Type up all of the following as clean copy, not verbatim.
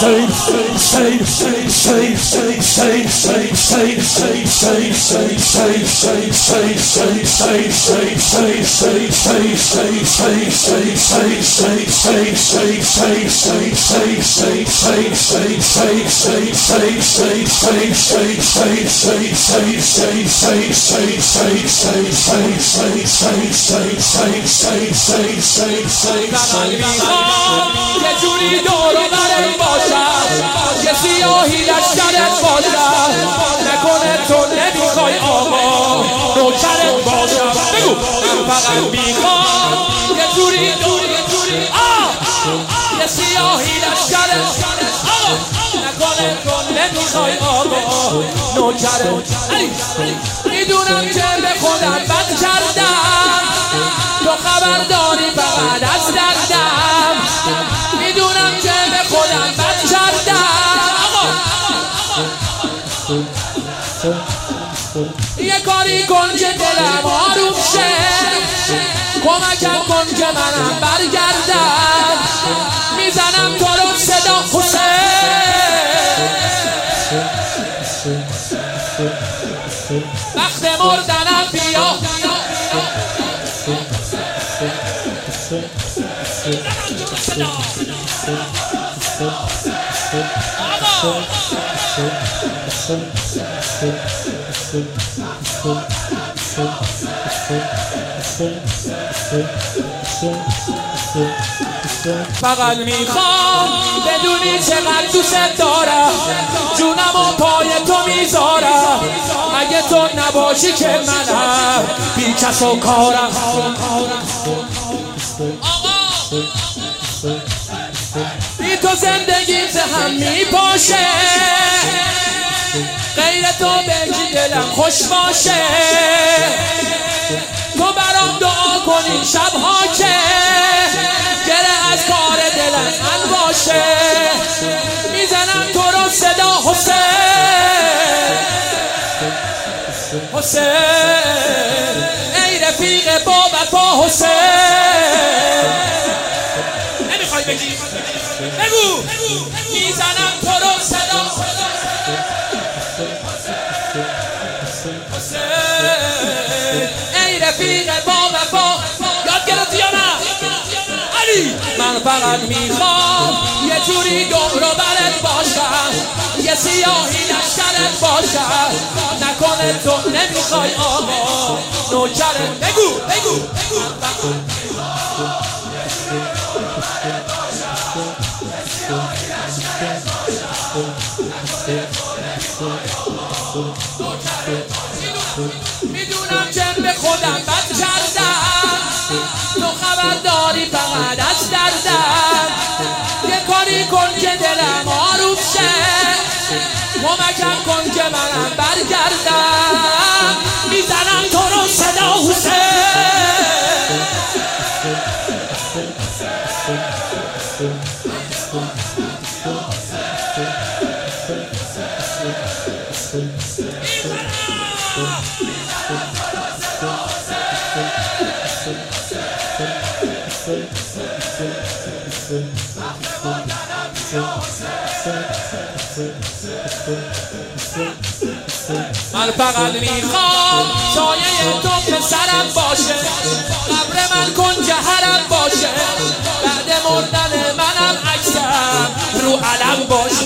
یه جوری دور و برم باشم یه سیاهی لشکرت باشم نکنه تو نمیخوای آقا نوکرت باشم بگو فقط میخوام یه جوری دور یه سیاهی لشکرت نکنه تو نمیخوای آقا نوکرت میدونم که به خودم بد کردم تو خبرداری فقط از دردم میدونم که به خودم بد کردم یه کاری کن که دلم آروم شه کمکم کن که منم برگردم میزنم تو رو صدا حسین وقت مردنم بیا فقط میخوام بدونی چقدر دوست دارم جونم و پای تو میذارم اگه تو نباشی که منم بی کس و کارم بی تو زندگی هم میپاشه غیر تو بگی دلم خوش باشه تو برام دعا کنی شبها که گره از کار دلم حل باشه میزنم تو رو صدا حسین ای رفیق با وفا حسین نمیخوای بگی بگو میزنم تو رو صدا حسین ای رفیق با وفا یاد گرفتی یا نه علی من فقط میخوام یه جوری دور و برت باشم یه سیاهی لشکرت باشم نکنه تو نمیخوای آقا نوکرت بگو میدونم که به خودم بد کردم تو خبرداری فقط از دردم یه کاری کن که دلم آروم شه کمکم کن که منم برگردم میزنم تو رو صدا من فقط میخوام سایه تو به سرم باشه قبر من کن جهرم باشه بعد مردن منم عکسم رو علم باشه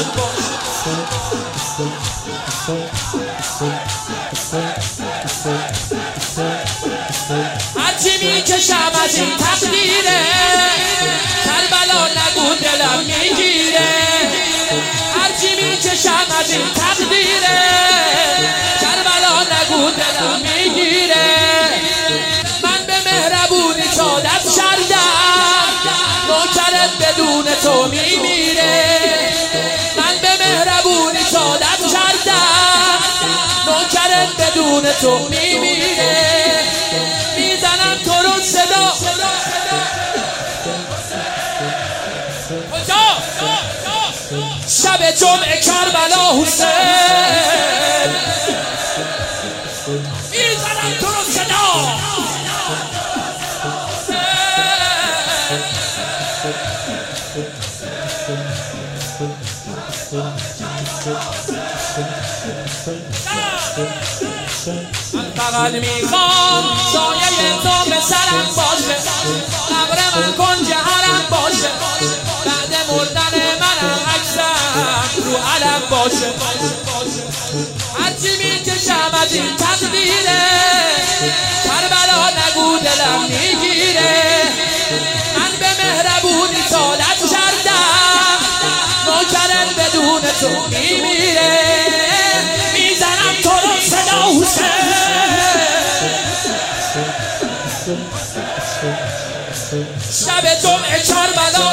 هرچی میکشم از این تقدیره کربلا نگو دلم میگیره هرچی میکشم از این تقدیره کربلا نگو دلم میگیره من به مهربونی عادت کردم نوکرت بدون تو میمیره من به مهربونی عادت کردم نوکرت بدون تو میمیره میزنم تو رو صدا شب جمعه کربلا حسین میزنم تو رو صدا من فقط میخوام سایه تو به سرم باشه، قبر من کنج حرم باشه، بعد مردن منم عکسم رو علم باشه. هرچی میکشم از این تقدیره، کربلا نگو دلم میگیره. من به مهربونی طالت کردم، نوکرت بدون تو میمیره. میزنم تو رو صدا حسین، شب جمعه کربلا.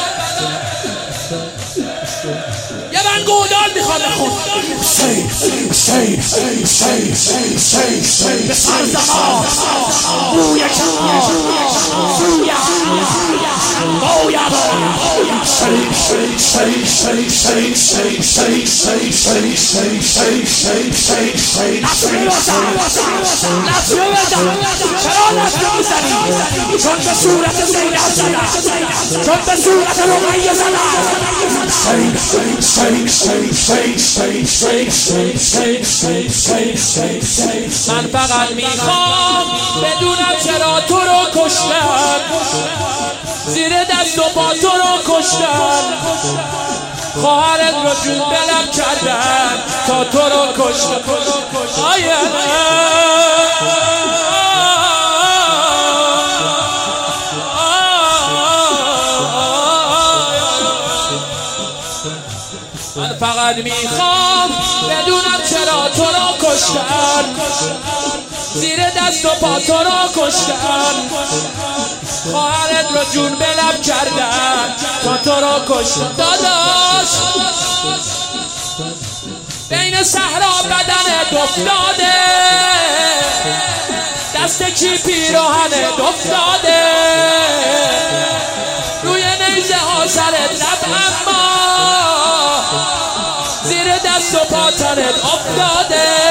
یه من گودال میخوام بخون. به سر زمان روی کمان باید نصره بزن. چرا نصره میزنی؟ چون به صورت زینب زدن، چون به صورت رقیه زدن. من فقط میخوام بدونم چرا تو رو کشتن، زیر دست و پا تو رو کشتن، خواهرت رو جون بلم کردن تا تو رو کشتن. من فقط میخوام بدونم چرا تو رو کشتن، زیر دست و پا تو رو کشتن، خواهرت رو جون بلم کردن تا تو رو کشتن. داداش بین صحرا بدنت افتاده، دست کی پیراهنت افتاده، روی نیزه ها سرت لب، اما زیر دست و پا تنت افتاده.